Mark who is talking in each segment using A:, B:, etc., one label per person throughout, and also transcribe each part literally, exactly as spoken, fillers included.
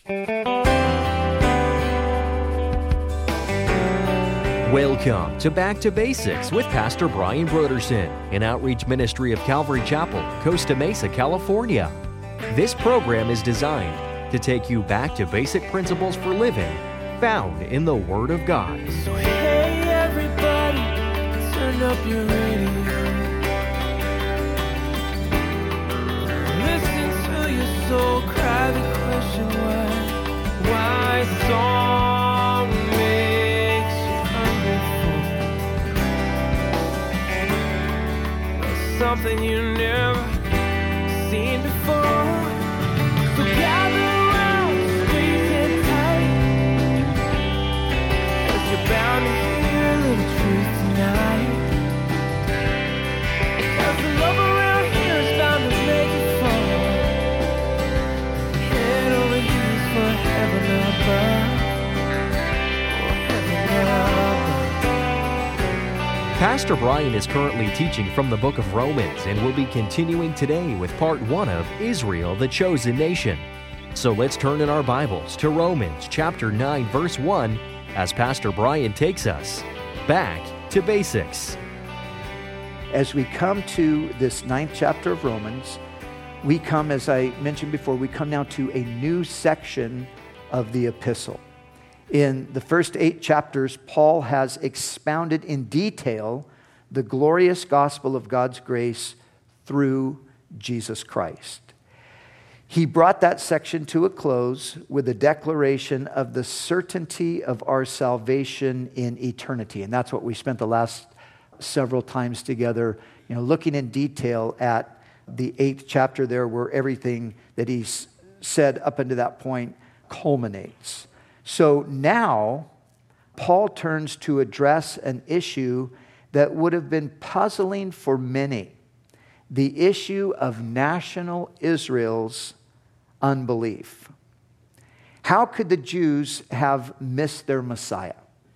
A: Welcome to Back to Basics with Pastor Brian Brodersen, an outreach ministry of Calvary Chapel, Costa Mesa, California. This program is designed to take you back to basic principles for living found in the Word of God.
B: So hey everybody, turn up your radio. Listen to your soul cry the question why, why song makes you hungry for something you never seen before. So gather around, squeeze it tight, 'cause you're bound to hear a little truth tonight. 'Cause the love around here is bound to make it fall. Head over heels for heaven above. Oh, heaven above.
A: Pastor Brian is currently teaching from the book of Romans and will be continuing today with part one of Israel, the Chosen Nation. So let's turn in our Bibles to Romans chapter nine, verse one, as Pastor Brian takes us back to basics.
C: As we come to this ninth chapter of Romans, we come, as I mentioned before, we come now to a new section of the epistle. In the first eight chapters, Paul has expounded in detail the glorious gospel of God's grace through Jesus Christ. He brought that section to a close with a declaration of the certainty of our salvation in eternity. And that's what we spent the last several times together, you know, looking in detail at the eighth chapter there, where everything that he's said up until that point culminates. So now, Paul turns to address an issue that would have been puzzling for many, the issue of national Israel's unbelief. How could the Jews have missed their Messiah?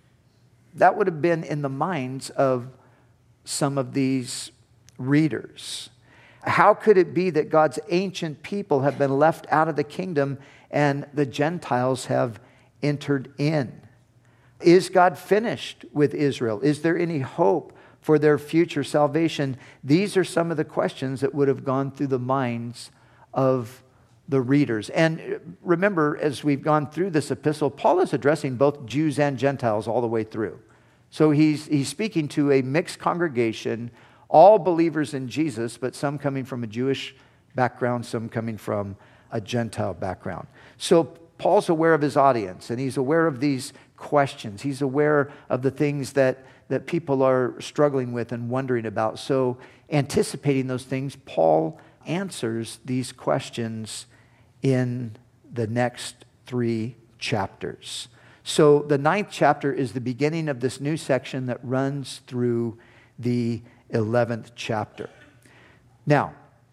C: That would have been in the minds of some of these readers. How could it be that God's ancient people have been left out of the kingdom and the Gentiles have entered in? Is God finished with Israel? Is there any hope for their future salvation? These are some of the questions that would have gone through the minds of the readers. And remember, as we've gone through this epistle, Paul is addressing both Jews and Gentiles all the way through. So he's, he's speaking to a mixed congregation, all believers in Jesus, but some coming from a Jewish background, some coming from a Gentile background. So Paul's aware of his audience, and he's aware of these questions. He's aware of the things that, that people are struggling with and wondering about. So anticipating those things, Paul answers these questions in the next three chapters. So the ninth chapter is the beginning of this new section that runs through the eleventh chapter. Now,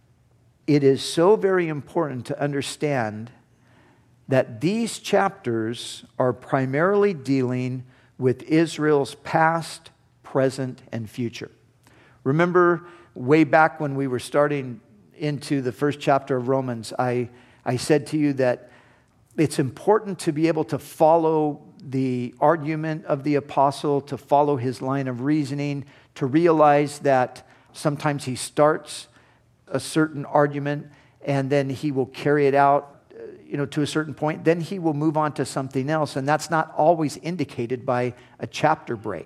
C: it is so very important to understand that these chapters are primarily dealing with Israel's past, present, and future. Remember, way back when we were starting into the first chapter of Romans, I, I said to you that it's important to be able to follow the argument of the apostle, to follow his line of reasoning, to realize that sometimes he starts a certain argument and then he will carry it out, you know, to a certain point. Then he will move on to something else, and that's not always indicated by a chapter break.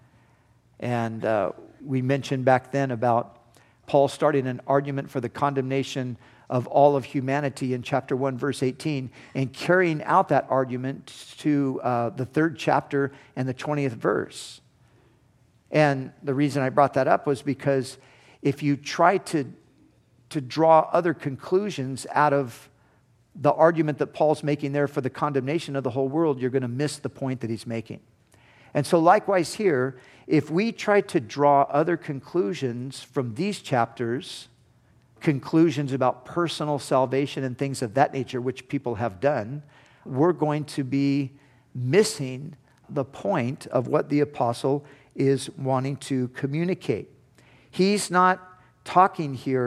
C: And uh, we mentioned back then about Paul starting an argument for the condemnation of all of humanity in chapter one, verse eighteen, and carrying out that argument to uh, the third chapter and the twentieth verse. And the reason I brought that up was because if you try to, to draw other conclusions out of the argument that Paul's making there for the condemnation of the whole world, you're going to miss the point that he's making. And so likewise here, if we try to draw other conclusions from these chapters, conclusions about personal salvation and things of that nature, which people have done, we're going to be missing the point of what the apostle is wanting to communicate. He's not talking here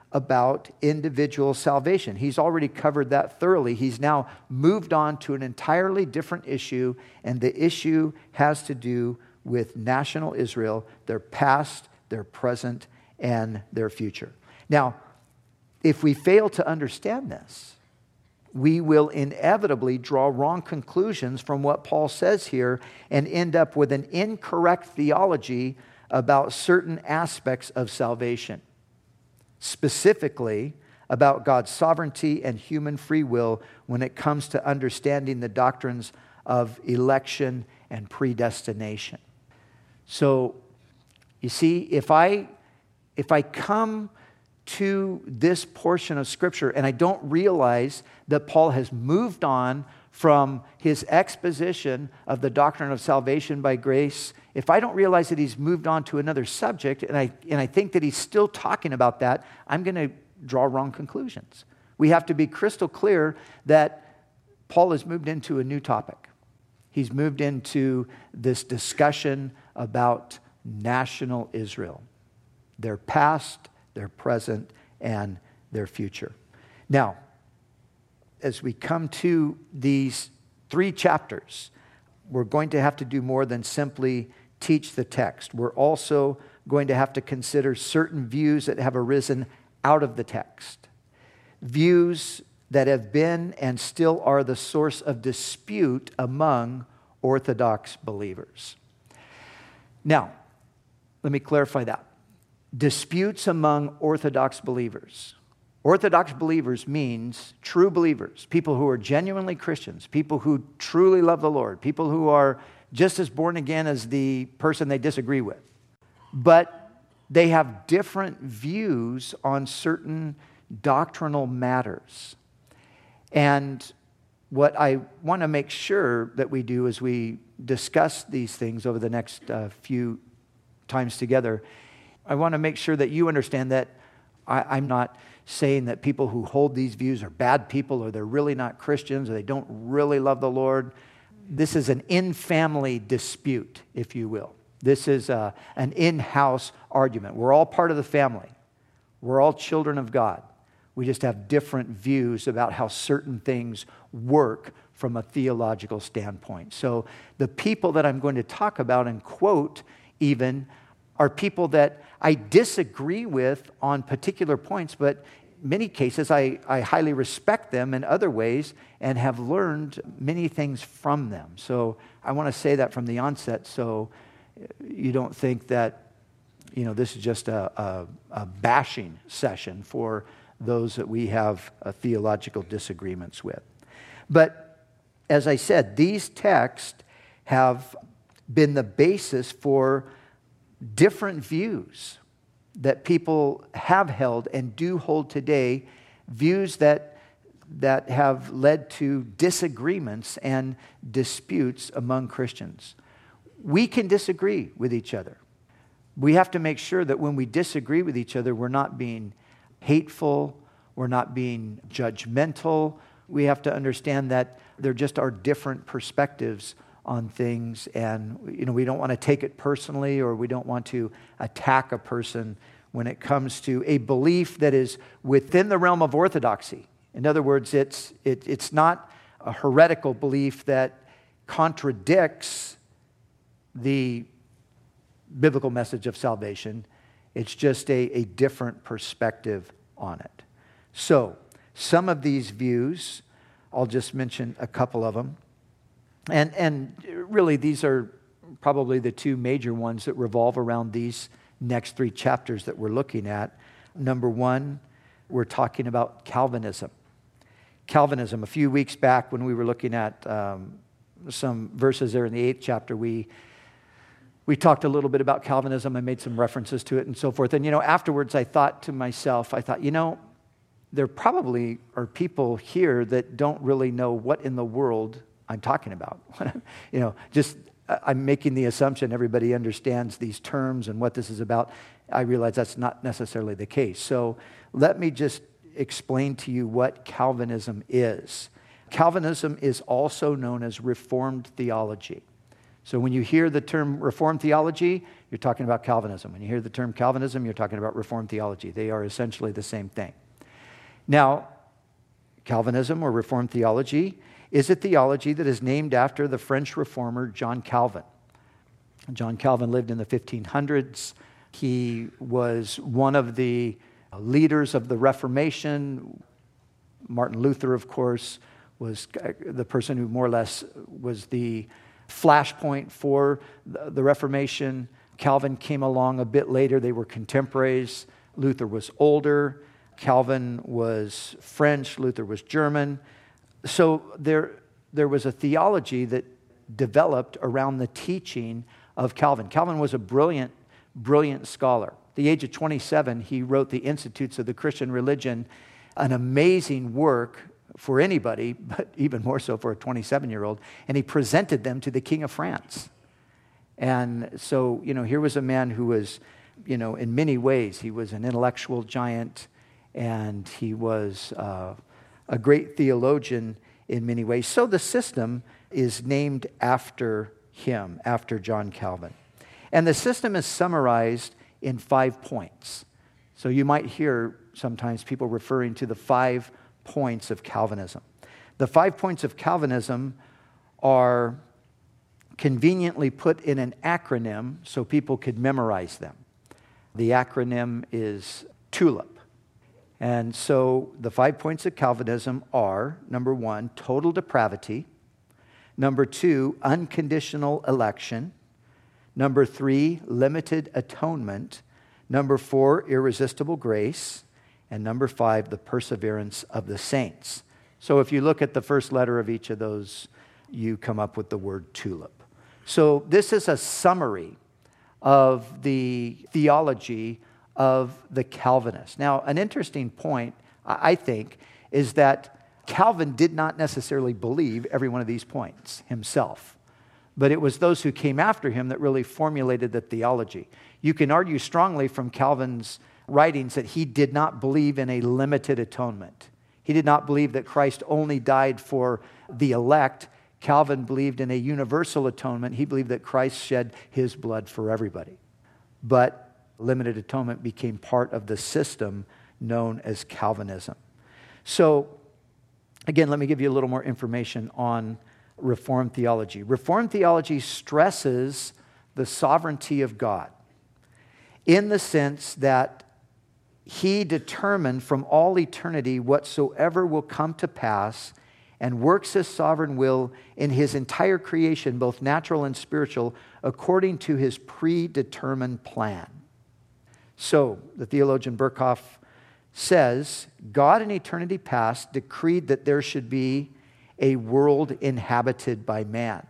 C: about individual salvation. He's already covered that thoroughly. He's now moved on to an entirely different issue, and the issue has to do with national Israel, their past, their present, and their future. Now, if we fail to understand this, we will inevitably draw wrong conclusions from what Paul says here and end up with an incorrect theology about certain aspects of salvation, specifically about God's sovereignty and human free will when it comes to understanding the doctrines of election and predestination. So, you see, if I if I come to this portion of Scripture and I don't realize that Paul has moved on from his exposition of the doctrine of salvation by grace, if I don't realize that he's moved on to another subject and I and I think that he's still talking about that, I'm going to draw wrong conclusions. We have to be crystal clear that Paul has moved into a new topic. He's moved into this discussion about national Israel, their past, their present, and their future. Now, as we come to these three chapters, we're going to have to do more than simply teach the text. We're also going to have to consider certain views that have arisen out of the text, views that have been and still are the source of dispute among Orthodox believers. Now, let me clarify that. Disputes among Orthodox believers. Orthodox believers means true believers, people who are genuinely Christians, people who truly love the Lord, people who are just as born again as the person they disagree with. But they have different views on certain doctrinal matters. And what I want to make sure that we do as we discuss these things over the next uh, few times together, I want to make sure that you understand that I, I'm not saying that people who hold these views are bad people or they're really not Christians or they don't really love the Lord. This is an in-family dispute, if you will. This is a, an in-house argument. We're all part of the family. We're all children of God. We just have different views about how certain things work from a theological standpoint. So the people that I'm going to talk about and quote even are people that I disagree with on particular points, but in many cases I, I highly respect them in other ways and have learned many things from them. So I want to say that from the onset so you don't think that, you know, this is just a, a, a bashing session for those that we have uh, theological disagreements with. But as I said, these texts have been the basis for different views that people have held and do hold today, views that that have led to disagreements and disputes among Christians. We can disagree with each other. We have to make sure that when we disagree with each other, we're not being hateful, we're not being judgmental. We have to understand that there just are different perspectives on things, and you know we don't want to take it personally, or we don't want to attack a person when it comes to a belief that is within the realm of orthodoxy. In other words, it's it, it's not a heretical belief that contradicts the biblical message of salvation. It's just a, a different perspective on it. So, some of these views, I'll just mention a couple of them. And and really, these are probably the two major ones that revolve around these next three chapters that we're looking at. Number one, we're talking about Calvinism. Calvinism. A few weeks back when we were looking at um, some verses there in the eighth chapter, we we talked a little bit about Calvinism. I made some references to it and so forth. And, you know, afterwards I thought to myself, I thought, you know, there probably are people here that don't really know what in the world I'm talking about. you know, just I'm making the assumption everybody understands these terms and what this is about. I realize that's not necessarily the case. So let me just explain to you what Calvinism is. Calvinism is also known as Reformed theology. So when you hear the term Reformed theology, you're talking about Calvinism. When you hear the term Calvinism, you're talking about Reformed theology. They are essentially the same thing. Now, Calvinism or Reformed theology is a theology that is named after the French reformer John Calvin. John Calvin lived in the fifteen hundreds. He was one of the leaders of the Reformation. Martin Luther, of course, was the person who more or less was the flashpoint for the Reformation. Calvin came along a bit later. They were contemporaries. Luther was older. Calvin was French. Luther was German. So there, there was a theology that developed around the teaching of Calvin. Calvin was a brilliant, brilliant scholar. At the age of twenty-seven, he wrote the Institutes of the Christian Religion, an amazing work for anybody, but even more so for a twenty-seven-year-old, and he presented them to the King of France. And so, you know, here was a man who was, you know, in many ways, he was an intellectual giant, and he was uh, a great theologian in many ways. So the system is named after him, after John Calvin. And the system is summarized in five points. So you might hear sometimes people referring to the five points of Calvinism. The five points of Calvinism are conveniently put in an acronym so people could memorize them. The acronym is TULIP. And so the five points of Calvinism are, number one, total depravity. Number two, unconditional election. Number three, limited atonement. Number four, irresistible grace. And number five, the perseverance of the saints. So if you look at the first letter of each of those, you come up with the word TULIP. So this is a summary of the theology of the Calvinists. Now, an interesting point, I think, is that Calvin did not necessarily believe every one of these points himself, but it was those who came after him that really formulated the theology. You can argue strongly from Calvin's writings that he did not believe in a limited atonement. He did not believe that Christ only died for the elect. Calvin believed in a universal atonement. He believed that Christ shed his blood for everybody. But limited atonement became part of the system known as Calvinism. So, again, let me give you a little more information on Reformed theology. Reformed theology stresses the sovereignty of God in the sense that He determined from all eternity whatsoever will come to pass and works His sovereign will in His entire creation, both natural and spiritual, according to His predetermined plan. So, the theologian Berkhoff says, God in eternity past decreed that there should be a world inhabited by man.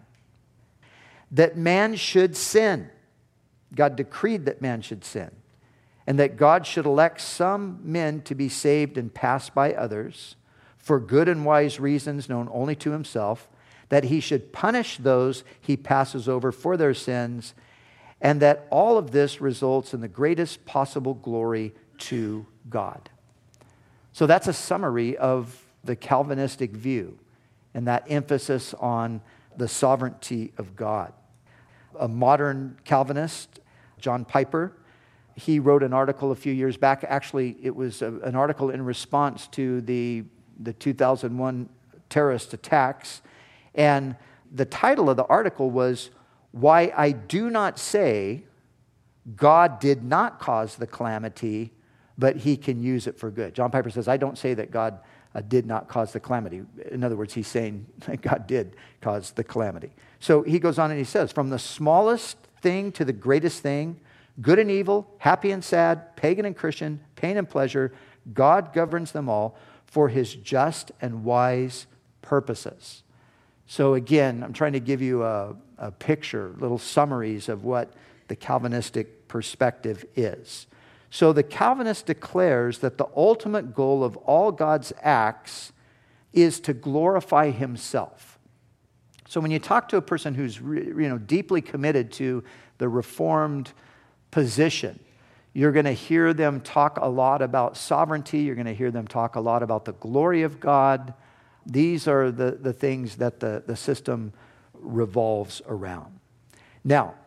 C: That man should sin. God decreed that man should sin. And that God should elect some men to be saved and passed by others for good and wise reasons known only to Himself. That He should punish those He passes over for their sins. And that all of this results in the greatest possible glory to God. So that's a summary of the Calvinistic view and that emphasis on the sovereignty of God. A modern Calvinist, John Piper, he wrote an article a few years back. Actually, it was a, an article in response to the, the two thousand one terrorist attacks. And the title of the article was, Why I Do Not Say God Did Not Cause the Calamity, but He Can Use It for Good. John Piper says, I don't say that God uh, did not cause the calamity. In other words, he's saying that God did cause the calamity. So he goes on and he says, from the smallest thing to the greatest thing, good and evil, happy and sad, pagan and Christian, pain and pleasure, God governs them all for His just and wise purposes. So again, I'm trying to give you a, a picture, little summaries of what the Calvinistic perspective is. So the Calvinist declares that the ultimate goal of all God's acts is to glorify Himself. So when you talk to a person who's you know deeply committed to the Reformed position, you're going to hear them talk a lot about sovereignty. You're going to hear them talk a lot about the glory of God. These are the, the things that the, the system revolves around. Now,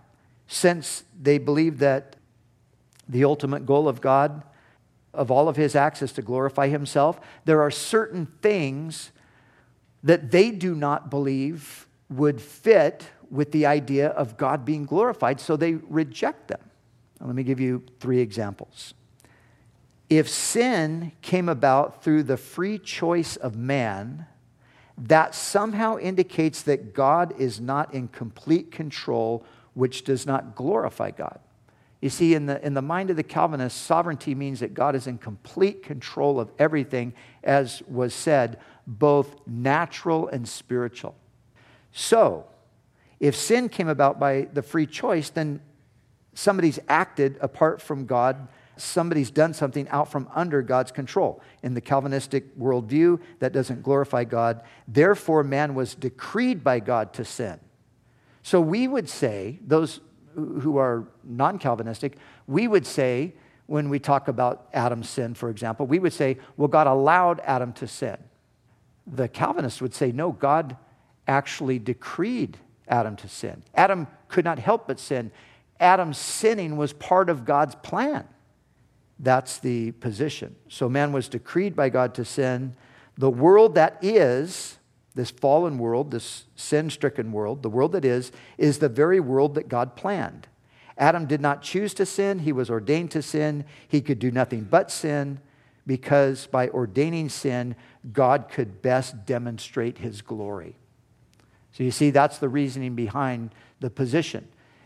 C: Since they believe that the ultimate goal of God, of all of his acts, is to glorify himself, there are certain things that they do not believe would fit with the idea of God being glorified, so they reject them. Now, let me give you three examples. If sin came about through the free choice of man, that somehow indicates that God is not in complete control, which does not glorify God. You see, in the, in the mind of the Calvinists, sovereignty means that God is in complete control of everything, as was said, both natural and spiritual. So, if sin came about by the free choice, then somebody's acted apart from God. Somebody's done something out from under God's control. In the Calvinistic worldview, that doesn't glorify God. Therefore, man was decreed by God to sin. So we would say, those who are non-Calvinistic, we would say, when we talk about Adam's sin, for example, we would say, well, God allowed Adam to sin. The Calvinists would say, no, God actually decreed Adam to sin. Adam could not help but sin. Adam's sinning was part of God's plan. That's the position. So man was decreed by God to sin. The world that is, this fallen world, this sin-stricken world, the world that is, is the very world that God planned. Adam did not choose to sin. He was ordained to sin. He could do nothing but sin, because by ordaining sin, God could best demonstrate his glory. So you see, that's the reasoning behind the position.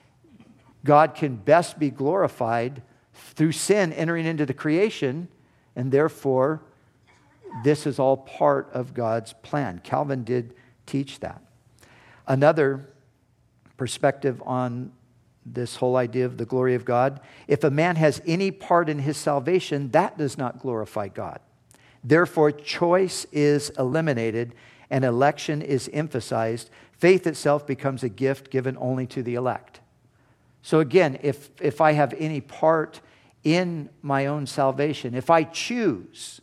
C: God can best be glorified through sin entering into the creation, and therefore, this is all part of God's plan. Calvin did teach that. Another perspective on this whole idea of the glory of God, if a man has any part in his salvation, that does not glorify God. Therefore, choice is eliminated and election is emphasized. Faith itself becomes a gift given only to the elect. So again, if, if I have any part in my own salvation, if I choose,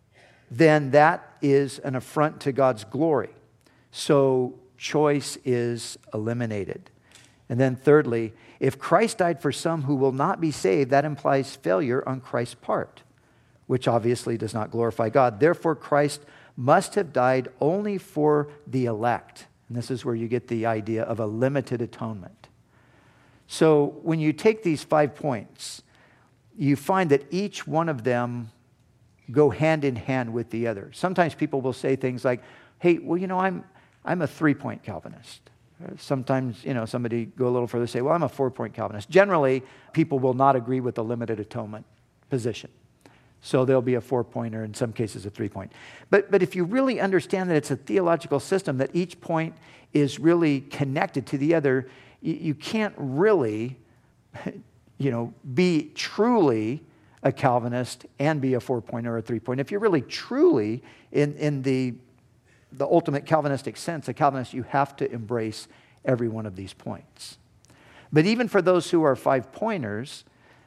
C: then that is an affront to God's glory. So choice is eliminated. And then thirdly, if Christ died for some who will not be saved, that implies failure on Christ's part, which obviously does not glorify God. Therefore, Christ must have died only for the elect. And this is where you get the idea of a limited atonement. So when you take these five points, you find that each one of them go hand in hand with the other. Sometimes people will say things like, hey, well, you know, I'm I'm a three-point Calvinist. Sometimes, you know, somebody go a little further and say, well, I'm a four-point Calvinist. Generally, people will not agree with the limited atonement position. So there'll be a four-pointer, in some cases a three-point. But, but if you really understand that it's a theological system, that each point is really connected to the other, you, you can't really, you know, be truly a Calvinist and be a four-pointer or a three-pointer. If you're really truly in, in the, the ultimate Calvinistic sense, a Calvinist, you have to embrace every one of these points. But even for those who are five-pointers,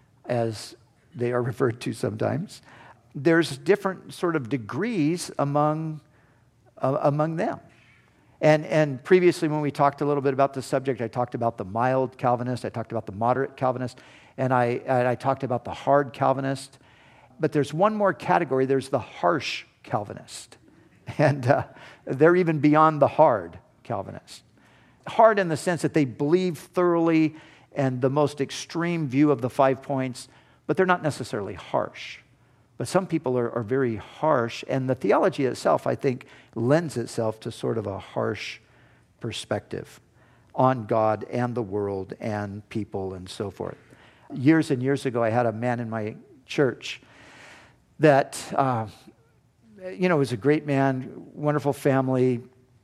C: as they are referred to sometimes, there's different sort of degrees among, uh, among them. And, and previously when we talked a little bit about the subject, I talked about the mild Calvinist, I talked about the moderate Calvinist, and I, and I talked about the hard Calvinist. But there's one more category, there's the harsh Calvinist. And uh, they're even beyond the hard Calvinist. Hard in the sense that they believe thoroughly and the most extreme view of the five points, but they're not necessarily harsh. But some people are, are very harsh, and the theology itself, I think, lends itself to sort of a harsh perspective on God and the world and people and so forth. Years and years ago, I had a man in my church that, uh, you know, was a great man, wonderful family,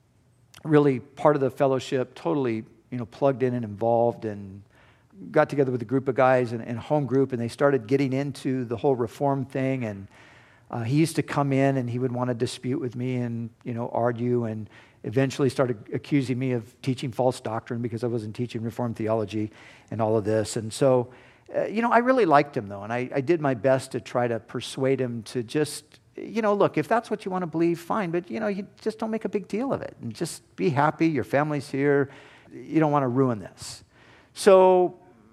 C: really part of the fellowship, totally, you know, plugged in and involved, and got together with a group of guys in, in a home group, and they started getting into the whole reform thing. And uh, he used to come in and he would want to dispute with me and, you know, argue, and eventually started accusing me of teaching false doctrine because I wasn't teaching Reformed theology and all of this. And so, uh, you know, I really liked him though, and I, I did my best to try to persuade him to just, you know, look, if that's what you want to believe, fine, but, you know, you just don't make a big deal of it, and just be happy. Your family's here. You don't want to ruin this. So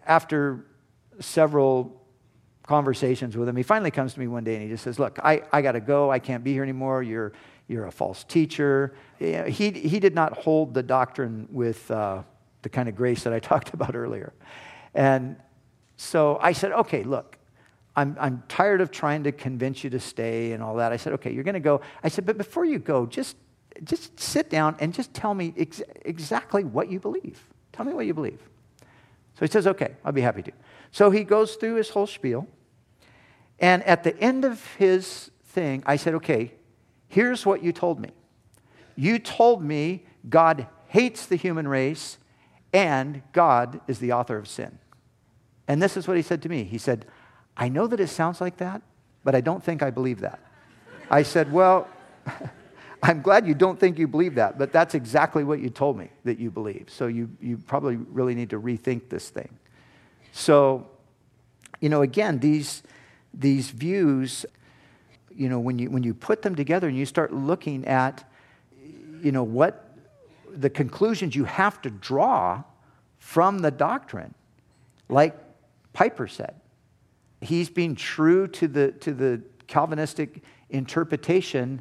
C: after several conversations with him, he finally comes to me one day and he just says, look, I, I got to go. I can't be here anymore. You're you're a false teacher. He, he did not hold the doctrine with uh, the kind of grace that I talked about earlier. And so I said, okay, look, I'm I'm tired of trying to convince you to stay and all that. I said, okay, you're going to go. I said, but before you go, just just sit down and just tell me ex- exactly what you believe. Tell me what you believe. So he says, okay, I'll be happy to. So he goes through his whole spiel. And at the end of his thing, I said, okay, here's what you told me. You told me God hates the human race and God is the author of sin. And this is what he said to me. He said, I know that it sounds like that, but I don't think I believe that. I said, well, I'm glad you don't think you believe that, but that's exactly what you told me that you believe. So you, you probably really need to rethink this thing. So, you know, again, these, these views, you know, when you, when you put them together and you start looking at, you know, what the conclusions you have to draw from the doctrine, like Piper said, he's being true to the, to the Calvinistic interpretation.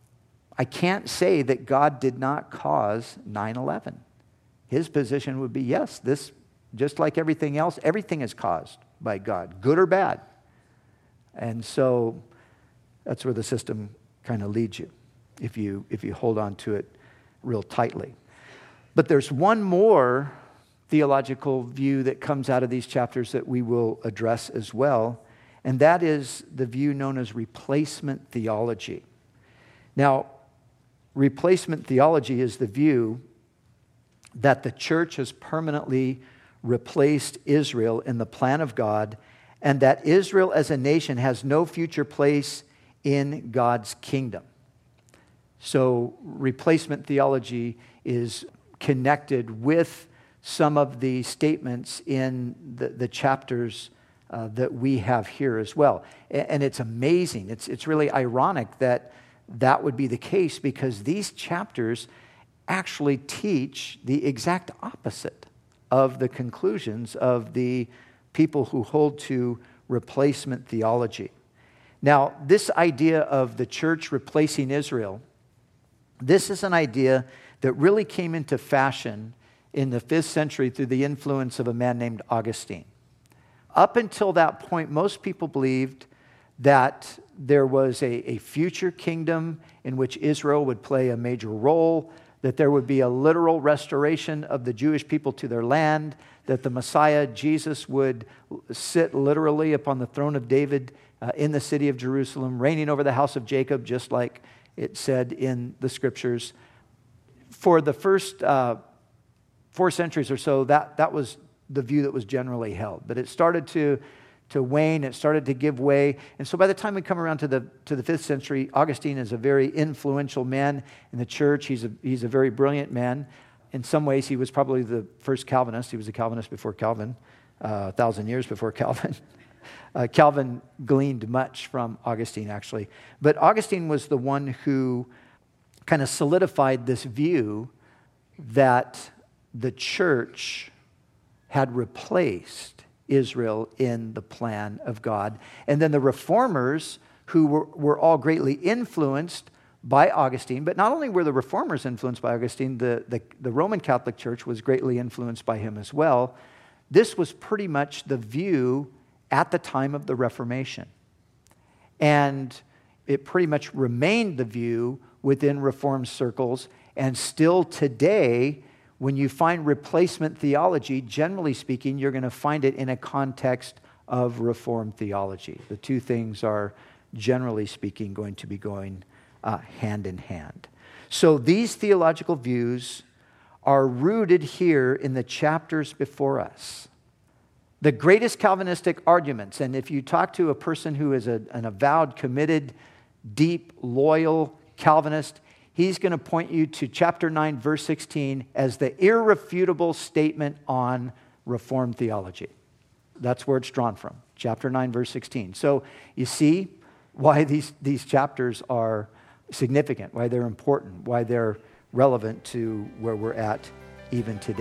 C: I can't say that God did not cause nine eleven. His position would be, yes, this, just like everything else, everything is caused by God, good or bad. And so that's where the system kind of leads you, if you if you hold on to it real tightly. But there's one more theological view that comes out of these chapters that we will address as well, and that is the view known as replacement theology. Now, replacement theology is the view that the church has permanently replaced Israel in the plan of God, and that Israel as a nation has no future place in God's kingdom. So replacement theology is connected with some of the statements in the, the chapters uh, that we have here as well. And it's amazing. It's, it's really ironic that that would be the case, because these chapters actually teach the exact opposite of the conclusions of the people who hold to replacement theology. Now, this idea of the church replacing Israel, this is an idea that really came into fashion in the fifth century through the influence of a man named Augustine. Up until that point, most people believed that there was a, a future kingdom in which Israel would play a major role, that there would be a literal restoration of the Jewish people to their land, that the Messiah, Jesus, would sit literally upon the throne of David uh, in the city of Jerusalem, reigning over the house of Jacob, just like it said in the scriptures. For the first uh, four centuries or so, that, that was the view that was generally held. But it started to, to wane, it started to give way. And so by the time we come around to the, to the fifth century, Augustine is a very influential man in the church. He's a, he's a very brilliant man. In some ways, he was probably the first Calvinist. He was a Calvinist before Calvin, uh, a thousand years before Calvin. Uh, Calvin gleaned much from Augustine, actually. But Augustine was the one who kind of solidified this view that the church had replaced Israel in the plan of God. And then the reformers, who were, were all greatly influenced by Augustine, but not only were the reformers influenced by Augustine, the, the, the Roman Catholic Church was greatly influenced by him as well. This was pretty much the view at the time of the Reformation. And it pretty much remained the view within Reformed circles. And still today, when you find replacement theology, generally speaking, you're going to find it in a context of Reformed theology. The two things are, generally speaking, going to be going uh, hand in hand. So these theological views are rooted here in the chapters before us. The greatest Calvinistic arguments, and if you talk to a person who is a, an avowed, committed, deep, loyal Calvinist, he's going to point you to chapter nine, verse sixteen, as the irrefutable statement on Reformed theology. That's where it's drawn from, chapter nine, verse sixteen. So you see why these, these chapters are significant, why they're important, why they're relevant to where we're at even today.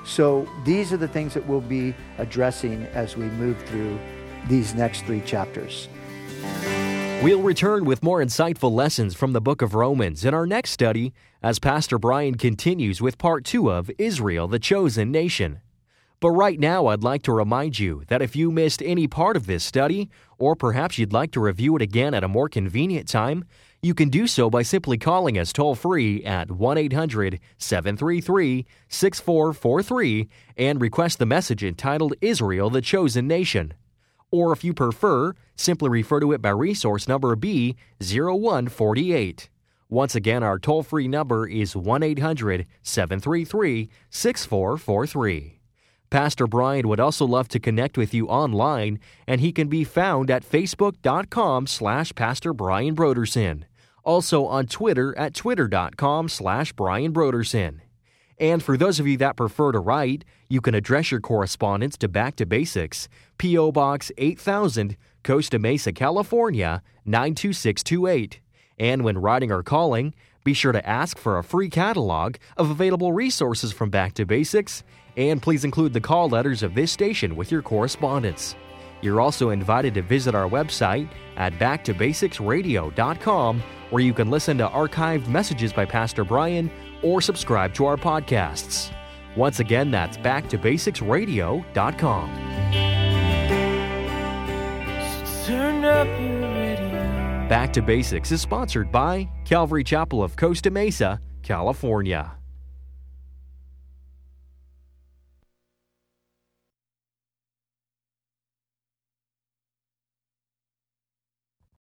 C: So these are the things that we'll be addressing as we move through these next three chapters.
A: We'll return with more insightful lessons from the book of Romans in our next study as Pastor Brian continues with part two of Israel, the Chosen Nation. But right now, I'd like to remind you that if you missed any part of this study, or perhaps you'd like to review it again at a more convenient time, you can do so by simply calling us toll-free at one eight hundred seven three three six four four three and request the message entitled Israel, the Chosen Nation. Or if you prefer, simply refer to it by resource number B zero one four eight. Once again, our toll-free number is one eight hundred seven three three six four four three. Pastor Brian would also love to connect with you online, and he can be found at facebook.com slash Pastor Brian Brodersen. Also on Twitter at twitter.com slash Brian Brodersen. And for those of you that prefer to write, you can address your correspondence to Back to Basics, P O. Box eight thousand, Costa Mesa, California, nine two six two eight. And when writing or calling, be sure to ask for a free catalog of available resources from Back to Basics, and please include the call letters of this station with your correspondence. You're also invited to visit our website at back to basics radio dot com, where you can listen to archived messages by Pastor Brian or subscribe to our podcasts. Once again, that's back to basics radio dot com.
B: So turn up your radio.
A: Back to Basics is sponsored by Calvary Chapel of Costa Mesa, California.